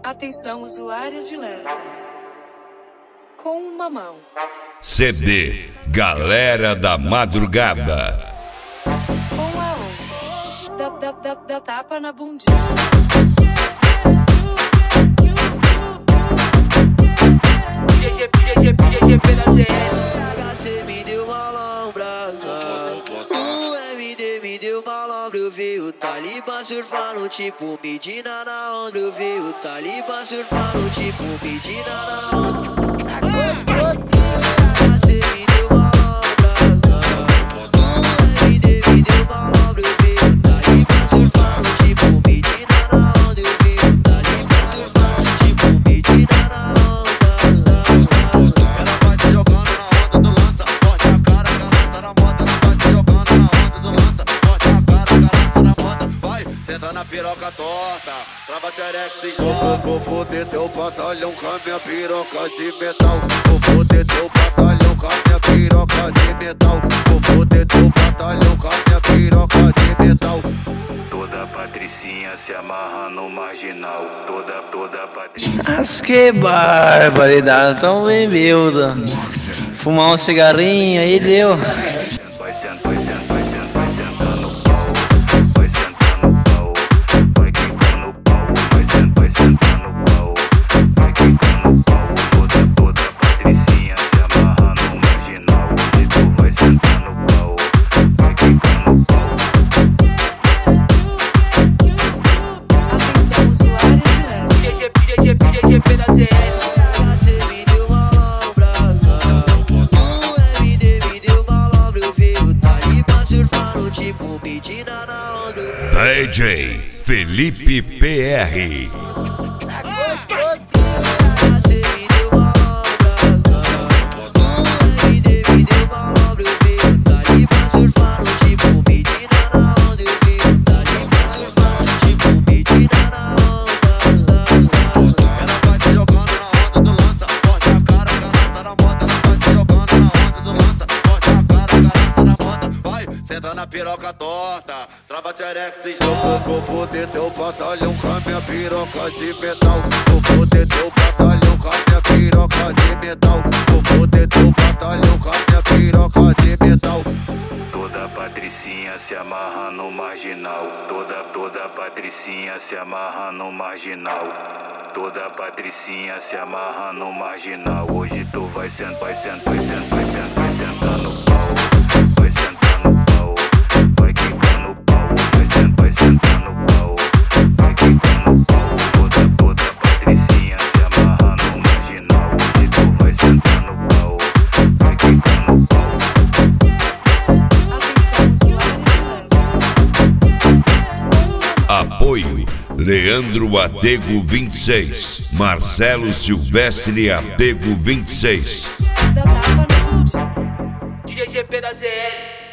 Atenção usuários de LES. Com uma mão. CD Galera da Madrugada. Com a outra. Dá tapa na bundinha. GG pela ZL. HC me deu uma lombrada. O MD me deu uma lombra. Eu vi o Talibã surfando tipo Medina na onda. Eu vi o Talibã surfando tipo Medina na onda. HC me deu uma lombrada. O MD me deu uma lombra. Eu vi o Talibã surfando tipo Medina na onda. Eu vi o Talibã surfando tipo Medina na onda. Senta na piroca torta, trava xerex e joga. Vou foder teu batalhão com a minha piroca de metal. Vou foder teu batalhão com a minha piroca de metal. Vou foder teu batalhão com a minha piroca de metal. Toda patricinha se amarra no marginal. Toda patricinha. Mas que barbaridade, tão bem miúdo. Fumar um cigarrinho aí deu. Vai sentando o pau. Vai sentando o pau. Vai quicando o pau. Vai sentando o pau. Vai quicando o pau. Toda patricinha se amarra no marginal. E tu vai sentando o pau. Vai quicando o pau. Atenção usuários de LES. GG pela ZL. HC me deu uma lombrada. O MD me deu uma lombra. Eu vi o Talibã surfando tipo Medina na onda. DJ Felipe PR. HC me deu uma lombrada. O MD me deu uma lombra. Eu vi o Talibã surfando tipo Medina na onda. Eu vi o Talibã surfando tipo Medina na onda. Ela vai se jogando na onda do lança. Forte a cara, que ela tá na moda. Ela vai se jogando na onda do lança. Forte a cara, que ela tá na moda. Vai, senta na piroca torta, trava xerex e joga. Vou foder teu batalhão com a minha piroca de metal. Vou foder teu batalhão com a minha piroca de metal. Vou foder teu batalhão com a minha piroca de metal. Toda patricinha se amarra no marginal. Toda patricinha se amarra no marginal. Toda patricinha se amarra no marginal. Hoje tu vai sentando o pau. Vai sentando o pau. Vai quicando o pau. Vai sentando o pau. Vai quicando o pau. Toda patricinha se amarra no marginal. Hoje tu vai sentando o pau. Vai quicando o pau. Atenção usuários de LES. Apoio Leandro Atego 26, Marcelo Silvestre Atego 26. Dá tapa na bundinha. GG pela ZL.